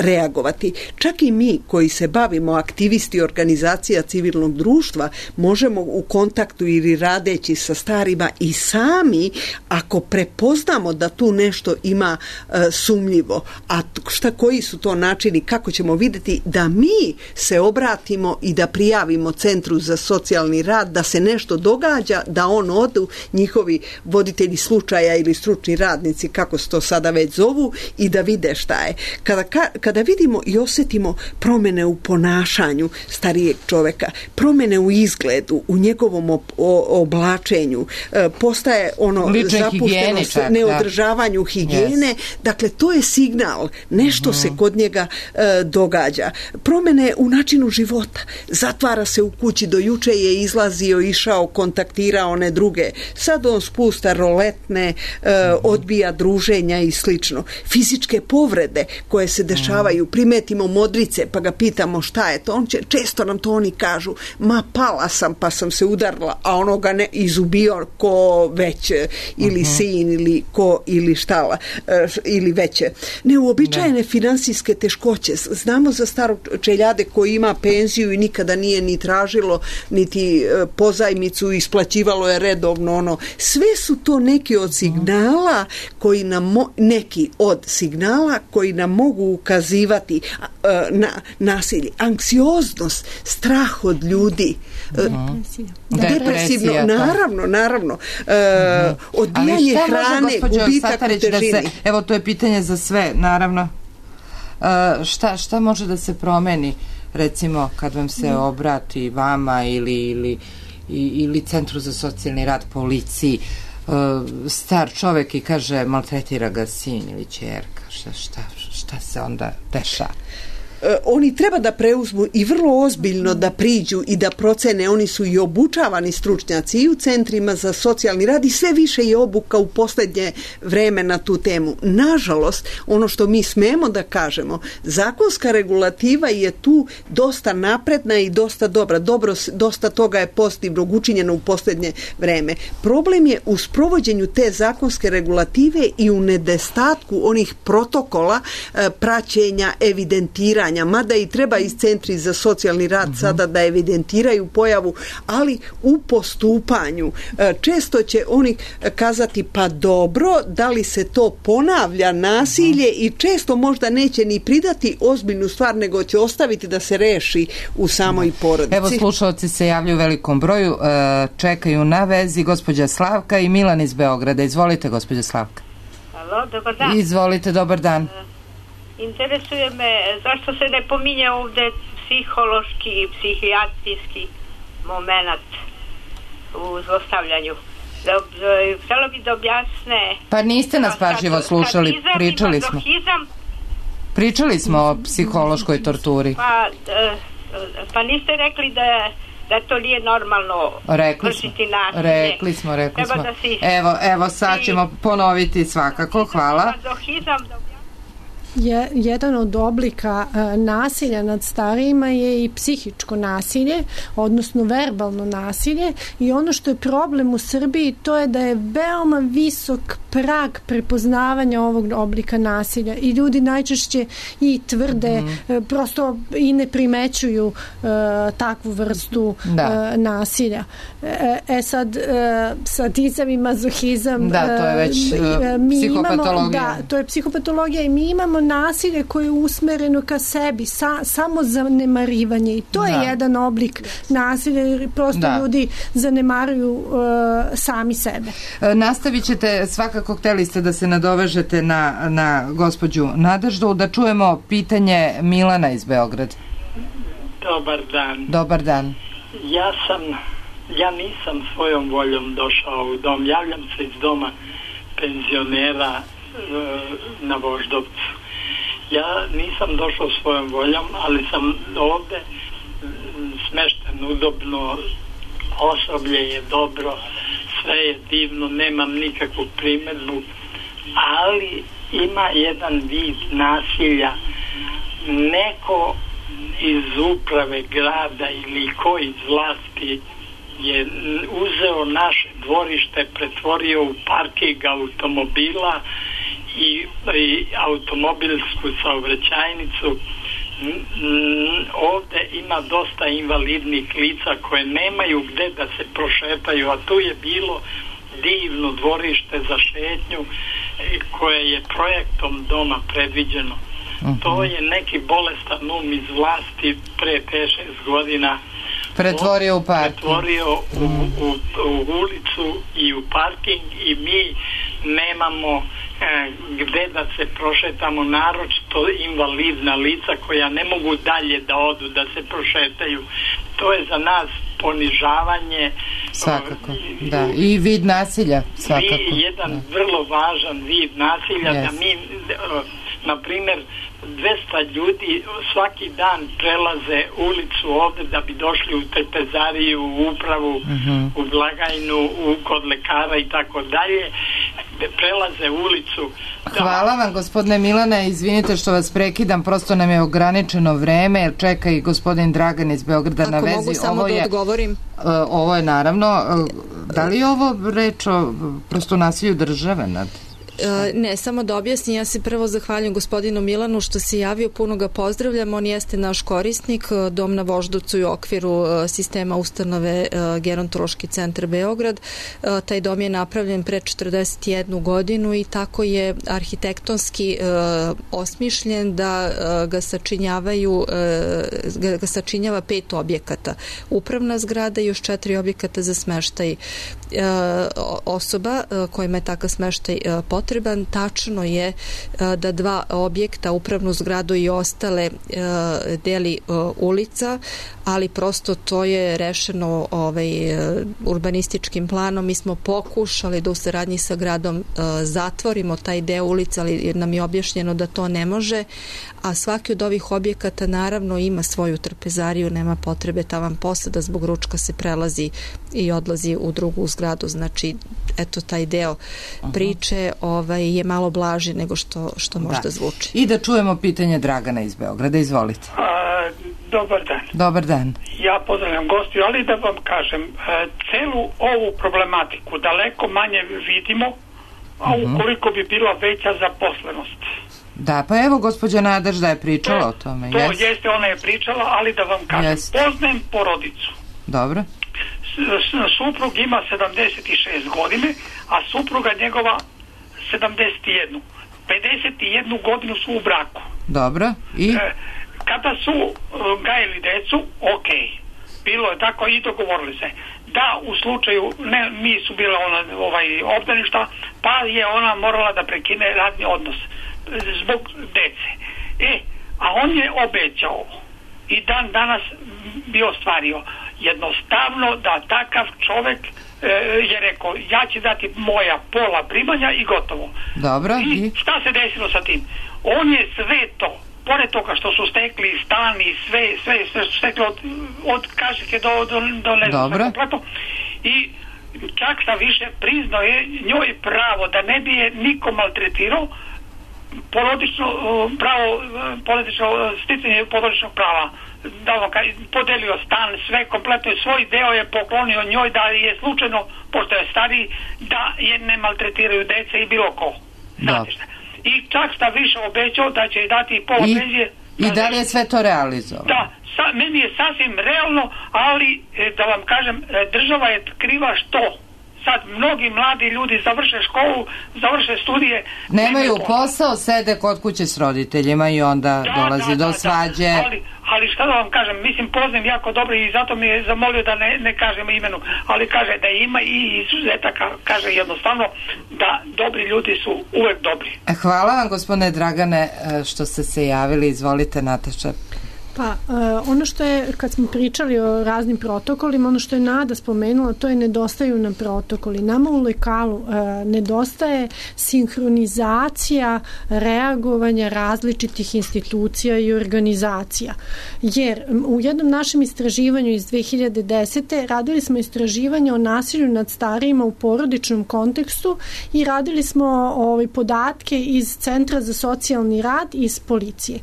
reagovati. Čak i mi koji se bavimo, aktivisti organizacija civilnog društva, možemo u kontaktu ili radeći sa starima i sami, ako prepoznamo da tu nešto ima e, sumnjivo, a šta, koji su to načini, kako ćemo vidjeti, da mi se obratimo i da prijavimo Centru za socijalni rad da se nešto događa, da on odu, njihovi voditelji slučaja ili stručni radnici, kako se to sada već zovu, i da vide šta je. Kada, kada vidimo i osjetimo promjene u ponašanju starijeg čovjeka, promjene u izgledu, u njegovom oblačenju, postaje ono zapuštenost, neodržavanju higijene, yes. Dakle, to je signal, nešto uh-huh. se kod njega e, događa. Promjene u načinu života, zatvara se u kući, do juče je izlazio, išao, kontaktirao one druge, sad on spusta roletne, e, uh-huh. odbija druženja i slično. Fizičke povrede koje se dešavaju, primetimo modrice pa ga pitamo šta je to, on će, često nam to oni kažu, ma pala sam pa sam se udarila, a ono ga ne izubio ko već ili uh-huh. sin ili ko ili štala ili veće. Neuobičajene ne. finansijske teškoće. Znamo za starog čeljade koji ima penziju i nikada nije ni tražilo niti pozajmicu, isplaćivalo je redovno ono. Sve su to neki od signala koji nam mo- neki od signala koji nam mogu ukazivati na nasilje. Anksioznost, strah od ljudi, depresija. Depresivno, naravno, naravno. Uh, odbijanje hrane, gubitak u težini. Se, evo, to je pitanje za sve, naravno. Uh, šta, šta može da se promeni, recimo, kad vam se obrati vama ili, ili, ili Centru za socijalni rad, policiji, uh, star čovjek i kaže maltretira ga sin ili ćerka, šta, šta, šta se onda dešava? Oni treba da preuzmu i vrlo ozbiljno da priđu i da procene, oni su i obučavani stručnjaci i u centrima za socijalni rad i sve više je obuka u posljednje vreme na tu temu. Nažalost, ono što mi smemo da kažemo, zakonska regulativa je tu dosta napredna i dosta dobra. Dobro, dosta toga je pozitivnog učinjeno u posljednje vreme. Problem je u sprovođenju te zakonske regulative i u nedostatku onih protokola praćenja, evidentiranja, mada i treba iz centri za socijalni rad uh-huh. sada da evidentiraju pojavu, ali u postupanju često će oni kazati pa dobro, da li se to ponavlja nasilje uh-huh. i često možda neće ni pridati ozbiljnu stvar, nego će ostaviti da se reši u samoj porodici. Evo, slušalci se javljaju u velikom broju, čekaju na vezi gospođa Slavka i Milan iz Beograda. Izvolite, gospođa Slavka. Halo, dobar dan. Izvolite, dobar dan. Interesuje me zašto se ne pominje ovdje psihološki i psihijatrijski moment u zlostavljanju. Htjela bi da objasne... Pa niste nas pažljivo slušali, pričali smo. Pričali smo o psihološkoj torturi. Pa, pa niste rekli da je da to nije normalno rekli vršiti nasilje. Rekli smo, rekli smo. Evo, evo sad ćemo ponoviti svakako, hvala. Mazohizam, Je, jedan od oblika e, nasilja nad starijima je i psihičko nasilje, odnosno verbalno nasilje, i ono što je problem u Srbiji to je da je veoma visok prag prepoznavanja ovog oblika nasilja i ljudi najčešće i tvrde, mm-hmm. e, prosto i ne primećuju e, takvu vrstu e, nasilja. E, e sad, e, sadizam i mazohizam, da, to je već e, mi psihopatologija. Imamo, da, to je psihopatologija i mi imamo nasilje koje je usmereno ka sebi, sa, samo zanemarivanje, i to da. je jedan oblik nasilja, jer prosto da. ljudi zanemaruju uh, sami sebe. E, nastavit ćete, svakako hteli ste da se nadovežete na, na gospođu Nadeždu, da čujemo pitanje Milana iz Beograda. Dobar dan. Dobar dan. Ja sam, ja nisam svojom voljom došao u dom, javljam se iz doma penzionera na Voždovcu. Ja nisam došao svojom voljom, ali sam ovde smešten udobno, osoblje je dobro, sve je divno, nemam nikakvu primjedbu, ali ima jedan vid nasilja. Neko iz uprave grada ili ko iz vlasti je uzeo naše dvorište, pretvorio u parking automobila i, i automobilsku saobraćajnicu. Ovde ima dosta invalidnih lica koje nemaju gde da se prošetaju, a tu je bilo divno dvorište za šetnju koje je projektom doma predviđeno. Uh-huh. To je neki bolestan um iz vlasti pre pet šest godina pretvorio u parking. Pretvorio u, u, u ulicu i u parking i mi nemamo e, gde da se prošetamo, naročito invalidna lica koja ne mogu dalje da odu, da se prošetaju. To je za nas ponižavanje. Svakako, da. I vid nasilja, svakako. I jedan da. vrlo važan vid nasilja, yes. da mi, na primjer, dvesta ljudi svaki dan prelaze ulicu ovde da bi došli u trpezariju, u upravu, uh-huh. u blagajnu, u, kod lekara i tako dalje. Prelaze ulicu. Hvala vam, gospodine Milane, izvinite što vas prekidam, prosto nam je ograničeno vreme, jer čeka i gospodin Dragan iz Beograda Ako na vezi. Ako mogu samo ovo da je, odgovorim. Uh, ovo je naravno, uh, da li je ovo reč o prosto nasilju države nad... Ne, samo da objasnim, ja se prvo zahvaljujem gospodinu Milanu što se javio, puno ga pozdravljam, on jeste naš korisnik, dom na Voždovcu i u okviru sistema ustanove Gerontološki centar Beograd. Taj dom je napravljen pre četrdeset jednu godinu i tako je arhitektonski osmišljen da ga sačinjavaju ga sačinjava pet objekata. Upravna zgrada i još četiri objekata za smeštaj osoba kojima je takav smeštaj potreban. Tačno je da dva objekta, upravnu zgradu i ostale, deli ulica, ali prosto to je rešeno ovaj, urbanističkim planom. Mi smo pokušali da u saradnji sa gradom zatvorimo taj deo ulica, ali nam je objašnjeno da to ne može, a svaki od ovih objekata naravno ima svoju trpezariju, nema potrebe tavan posada, zbog ručka se prelazi i odlazi u drugu zgradu. Znači, eto, taj deo priče ovaj, je malo blaži nego što, što možda da. zvuči. I da čujemo pitanje Dragana iz Beograda. Izvolite. A, dobar dan. Dobar dan. Ja pozdravljam gostiju, ali da vam kažem, celu ovu problematiku daleko manje vidimo, a ukoliko bi bila veća zaposlenost. Da, pa evo gospođa Nadežda je pričala o tome. To jest. jeste, ona je pričala, ali da vam kažem, jest. Poznajem porodicu. Dobro. Suprug ima sedamdeset šest godine, a supruga njegova sedamdeset jednu. pedeset jednu godinu su u braku. Dobro. I? E, kada su uh, gajili decu, ok. Bilo je tako i dogovorili se. Da, u slučaju, ne, nisu bila ona, ovaj, obdaništa, pa je ona morala da prekine radni odnos zbog dece. E, a on je obećao i dan danas bi ostvario jednostavno da takav čovek e, je rekao, ja ću dati moja pola primanja i gotovo. Dobro. I, i šta se desilo sa tim? On je sve to, pored toga što su stekli stan i sve, sve, sve su stekli od, od kašike do, do, do ne znam kompleto, i čak sa više priznao je njoj pravo da ne bi je niko maltretirao, porodično pravo, porodično sticanje porodičnog prava, da ono, podelio stan, sve kompletno, svoj deo je poklonio njoj da je slučajno, pošto je stariji, da je ne maltretiraju dece i bilo ko. Znate šta? I čak sta više obećao da će dati pola I, penzije. I da li je sve to realizovano? Da, sa, meni je sasvim realno, ali da vam kažem, država je kriva što sad mnogi mladi ljudi završe školu, završe studije, nemaju posao, sede kod kuće s roditeljima i onda da, dolazi da, do da, svađe. Da, ali, ali šta da vam kažem, mislim, poznajem jako dobro i zato mi je zamolio da ne, ne kažem imenu, ali kaže da ima i izuzetaka, kaže jednostavno da dobri ljudi su uvek dobri. Hvala vam, gospodine Dragane, što ste se javili. Izvolite, Nataša. Pa, uh, ono što je, kad smo pričali o raznim protokolima, ono što je Nada spomenula, to je nedostaju nam protokoli. Nama u lokalu uh, nedostaje sinhronizacija reagovanja različitih institucija i organizacija. Jer u jednom našem istraživanju iz dve hiljade desete. radili smo istraživanje o nasilju nad starijima u porodičnom kontekstu i radili smo ovaj, podatke iz Centra za socijalni rad i iz policije.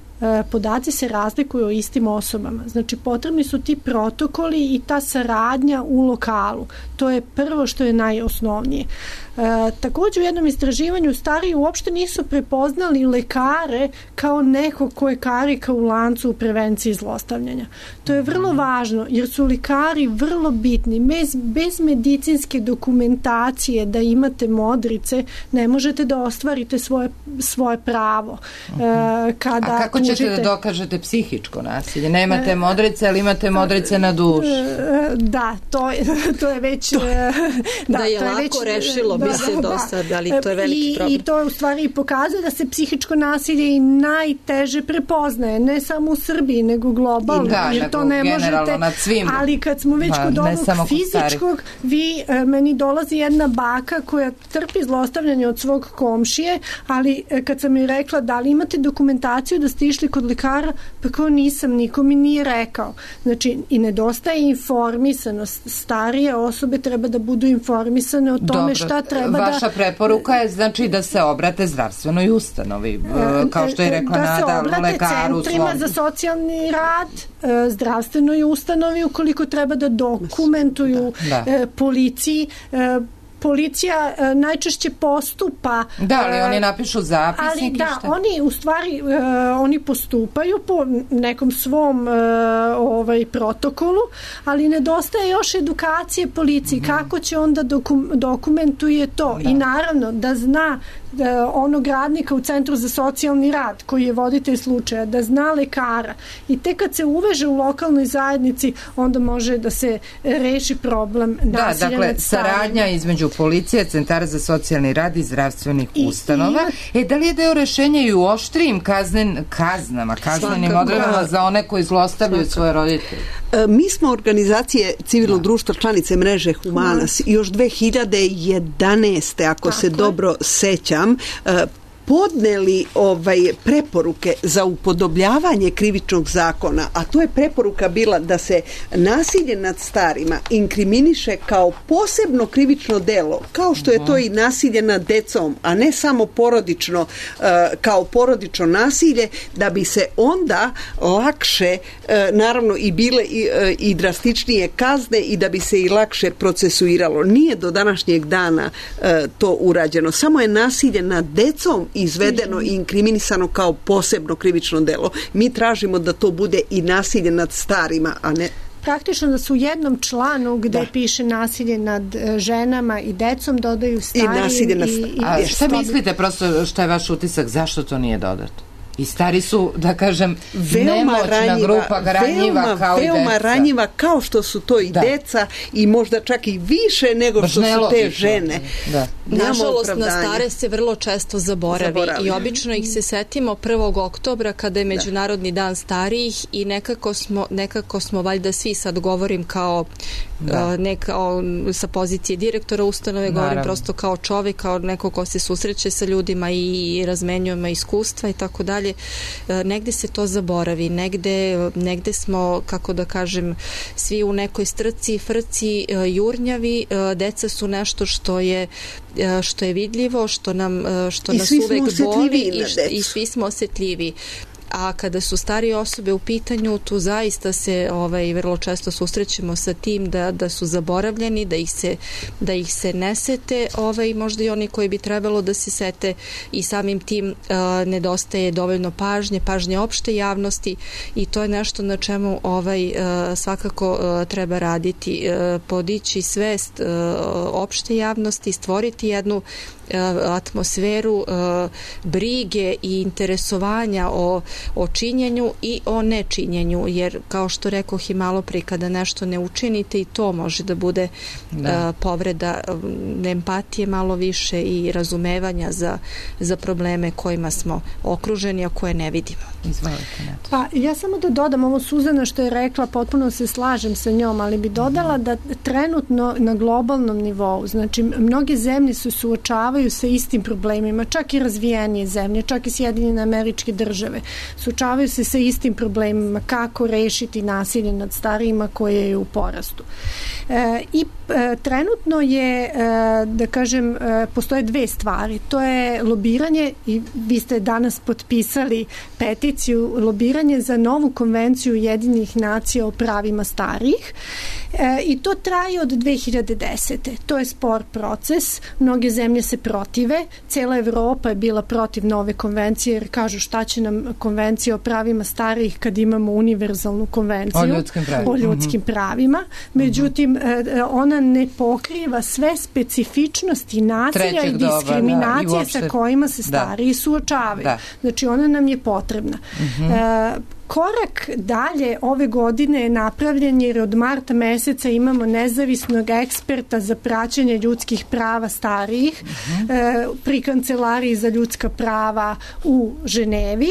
Podaci se razlikuju o istim osobama. Znači, potrebni su ti protokoli i ta saradnja u lokalu. To je prvo što je najosnovnije. također u jednom istraživanju stariji uopšte nisu prepoznali lekare kao neko ko je karika u lancu u prevenciji zlostavljanja. To je vrlo važno jer su lekari vrlo bitni. Bez, bez medicinske dokumentacije da imate modrice ne možete da ostvarite svoje, svoje pravo. Uh-huh. Kada A kako ćete tužite... da dokažete psihičko nasilje? Nemate modrice, ali imate modrice na duši. Da, to je, to je već... To, da, da je to je lako već, rešilo da, bi se do sada, ali to je veliki I, problem. I to u stvari pokazuje da se psihičko nasilje i najteže prepoznaje, ne samo u Srbiji, nego globalno. Da, jer to ne možete, nad svim. Ali kad smo već ba, kod ovog fizičkog, vi, meni dolazi jedna baka koja trpi zlostavljanje od svog komšije, ali kad sam joj rekla da li imate dokumentaciju da ste išli kod lekara, pa kao nisam, niko mi nije rekao. Znači, i nedostaje informisanost. Starije osobe treba da budu informisane o tome Dobro, šta treba vaša da... Vaša preporuka je znači da se obrate zdravstvenoj ustanovi, kao što je rekla da Nada, lekaru. Da se obrate centrima za socijalni rad, zdravstvenoj ustanovi ukoliko treba da dokumentuju da. policiji. Policija uh, najčešće postupa. Da, ali oni napišu zapisnik ali, i da, šta? oni u stvari uh, oni postupaju po nekom svom uh, ovaj protokolu, ali nedostaje još edukacije policiji. Mm. Kako će onda dokum, dokumentuje to? Da. I naravno da zna da onog radnika u Centru za socijalni rad koji je voditelj slučaja, da zna lekara i tek kad se uveže u lokalnoj zajednici onda može da se reši problem nasilja. Da, dakle, saradnja između policije, centara za socijalni rad i zdravstvenih I, ustanova. I, e, da li je deo rešenja i u oštrijim kaznen, kaznama, kaznenim odredbama za one koji zlostavljaju svoje roditelje? E, mi smo organizacije civilnog da. društva članice mreže Humanas i još dve hiljade jedanaeste ako Tako se je. dobro sećam, podneli ovaj preporuke za upodobljavanje krivičnog zakona, a to je preporuka bila da se nasilje nad starima inkriminiše kao posebno krivično delo, kao što je to i nasilje nad decom, a ne samo porodično uh, kao porodično nasilje, da bi se onda lakše uh, naravno i bile i, uh, i drastičnije kazne i da bi se i lakše procesuiralo. Nije do današnjeg dana uh, to urađeno. Samo je nasilje nad decom izvedeno i inkriminisano kao posebno krivično delo. Mi tražimo da to bude i nasilje nad starima, a ne... Praktično da su u jednom članu gde da. piše nasilje nad ženama i decom dodaju starijim i... nasilje nad starijim. A šta mislite, prosto šta je vaš utisak, zašto to nije dodato? I stari su, da kažem, veoma nemoćna ranjiva, grupa, ranjiva veoma, kao veoma i deca. ranjiva kao što su to i da. deca i možda čak i više nego Baš što su te žene. Da. Nažalost, na stare se vrlo često zaboravi, zaboravi i obično ih se setimo prvog oktobra kada je Međunarodni da. dan starijih i nekako smo, nekako smo valjda svi, sad govorim kao da. ne kao sa pozicije direktora ustanove, Naravno. govorim prosto kao čovjek, kao neko ko se susreće sa ljudima i razmenjujemo iskustva i tako dalje. Negde se to zaboravi, negde, negde smo, kako da kažem, svi u nekoj strci, frci, jurnjavi, deca su nešto što je što je vidljivo, što nam što nas uvek boli i, i svi smo osjetljivi. A kada su starije osobe u pitanju, tu zaista se ovaj vrlo često susrećemo sa tim da da su zaboravljeni, da ih se da ih se ne sete, ovaj možda i oni koji bi trebalo da se sete i samim tim uh, nedostaje dovoljno pažnje, pažnje opšte javnosti i to je nešto na čemu ovaj uh, svakako uh, treba raditi, uh, podići svest uh, opšte javnosti, stvoriti jednu atmosferu uh, brige i interesovanja o, o činjenju i o nečinjenju, jer kao što rekoh i malo prije, kada nešto ne učinite i to može da bude da. Uh, povreda um, empatije malo više i razumevanja za, za probleme kojima smo okruženi, a koje ne vidimo. Izvolite, Nata. Pa ja samo da dodam ovo Suzana što je rekla, potpuno se slažem sa njom, ali bi dodala da trenutno na globalnom nivou, znači mnoge zemlje su suočavaju sa istim problemima, čak i razvijenije zemlje, čak i Sjedinjene Američke Države, suočavaju se sa istim problemima kako rešiti nasilje nad starijima koje je u porastu. E, I e, trenutno je, e, da kažem, e, postoje dve stvari. To je lobiranje i vi ste danas potpisali peticiju, lobiranje za novu konvenciju Ujedinjenih nacija o pravima starijih E, I to traje od dve hiljade desete. To je spor proces. Mnoge zemlje se protive. Cela Evropa je bila protiv nove konvencije jer kažu šta će nam konvencija o pravima starijih kad imamo univerzalnu konvenciju o ljudskim pravima. O ljudskim mm-hmm. pravima. Međutim, e, ona ne pokriva sve specifičnosti nasilja Trećeg i diskriminacije doba, da, i uopšte, sa kojima se stariji da. suočavaju. Da. Znači, ona nam je potrebna. Mm-hmm. E, korak dalje ove godine je napravljen jer od marta meseca imamo nezavisnog eksperta za praćenje ljudskih prava starijih mm-hmm. e, pri Kancelariji za ljudska prava u Ženevi.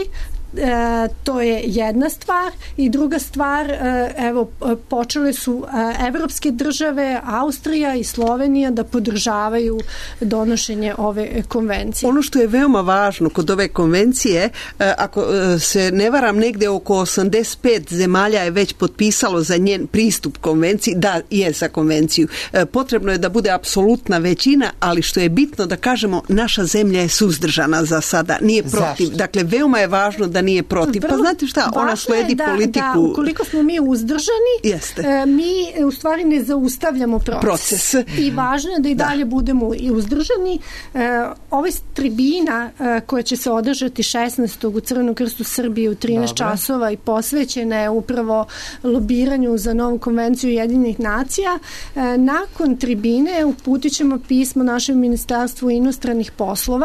E, to je jedna stvar i druga stvar, e, evo počele su e, evropske države, Austrija i Slovenija da podržavaju donošenje ove konvencije. Ono što je veoma važno kod ove konvencije, e, ako e, se ne varam, negde oko osamdeset pet zemalja je već potpisalo za njen pristup konvenciji, da je za konvenciju. E, potrebno je da bude apsolutna većina, ali što je bitno da kažemo, naša zemlja je suzdržana za sada, nije protiv. Zašto? Dakle, veoma je važno da nije protiv. Pa znate šta, ona sledi da, politiku. Da, ukoliko smo mi uzdržani, Jeste. E, mi u stvari ne zaustavljamo proces. proces. I važno je da i dalje da. budemo i uzdržani. E, ovaj tribina e, koja će se održati šesnaestog u Crvenom krstu Srbije u trinaest Dobre. časova i posvećena je upravo lobiranju za novu konvenciju Ujedinjenih nacija. E, nakon tribine uputit ćemo pismo našem Ministarstvu inostranih poslova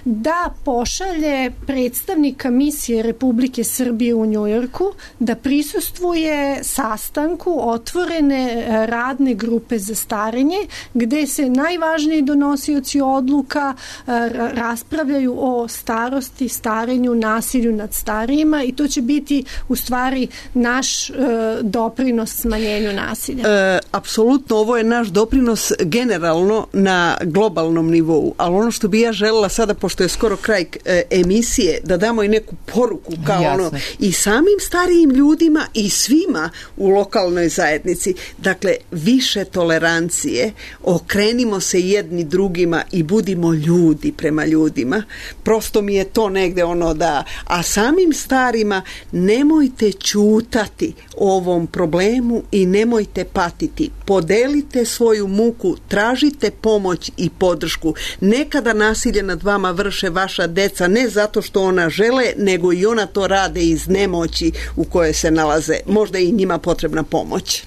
da pošalje predstavnika misije Republike Srbije u Njujorku da prisustvuje sastanku otvorene radne grupe za starenje gde se najvažniji donosioci odluka raspravljaju o starosti, starenju, nasilju nad starijima i to će biti u stvari naš e, doprinos smanjenju nasilja. E, apsolutno, ovo je naš doprinos generalno na globalnom nivou, ali ono što bi ja želela sada, pošto je skoro kraj e, emisije, da damo i neku poruku kao Jasne. ono i samim starijim ljudima i svima u lokalnoj zajednici. Dakle, više tolerancije, okrenimo se jedni drugima i budimo ljudi prema ljudima. Prosto mi je to negde ono da, a samim starima nemojte ćutati o ovom problemu i nemojte patiti. Podelite svoju muku, tražite pomoć i podršku. Nekada nasilje nad vama vrše vaša deca, ne zato što ona žele, nego i ona to rade iz nemoći u kojoj se nalaze. Možda i njima potrebna pomoć.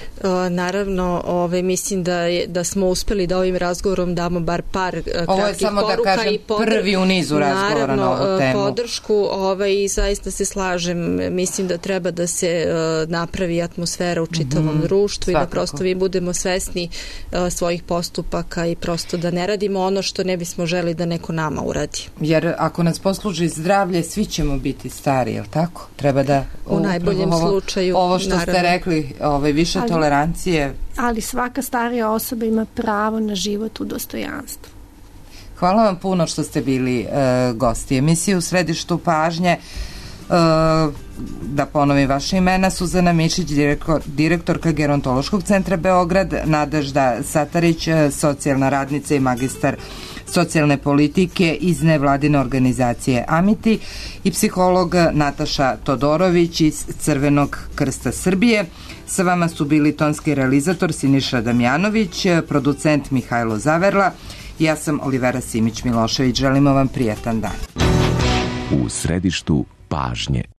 Naravno, ove, mislim da, je, da smo uspeli da ovim razgovorom damo bar par kratkih poruka. Ovo je samo da kažem podr... prvi u nizu razgovora naravno, na ovu temu. Podršku ovaj, i zaista se slažem. Mislim da treba da se uh, napravi atmosfera u čitavom mm-hmm. društvu Svakako. i da prosto mi budemo svesni uh, svojih postupaka i prosto da ne radimo ono što ne bismo želi da neko nama uradi. Jer ako nas posluži zdravlje, svi ćemo biti stari, je li tako? Treba da... U najboljem ovo, slučaju. Ovo što naravno. ste rekli, ovaj, više Ali... tolerancije. Ali svaka starija osoba ima pravo na život u dostojanstvu. Hvala vam puno što ste bili uh, gosti emisije u Središtu pažnje. Uh, da ponovim vaše imena: Suzana Mišić, direktor, direktorka Gerontološkog centra Beograd, Nadežda Satarić, socijalna radnica i magistar socijalne politike iz nevladine organizacije Amiti i psiholog Nataša Todorović iz Crvenog krsta Srbije. Sa vama su bili tonski realizator Siniša Damjanović, producent Mihajlo Zaverla. Ja sam Olivera Simić Milošević. Želimo vam prijatan dan. U Središtu pažnje.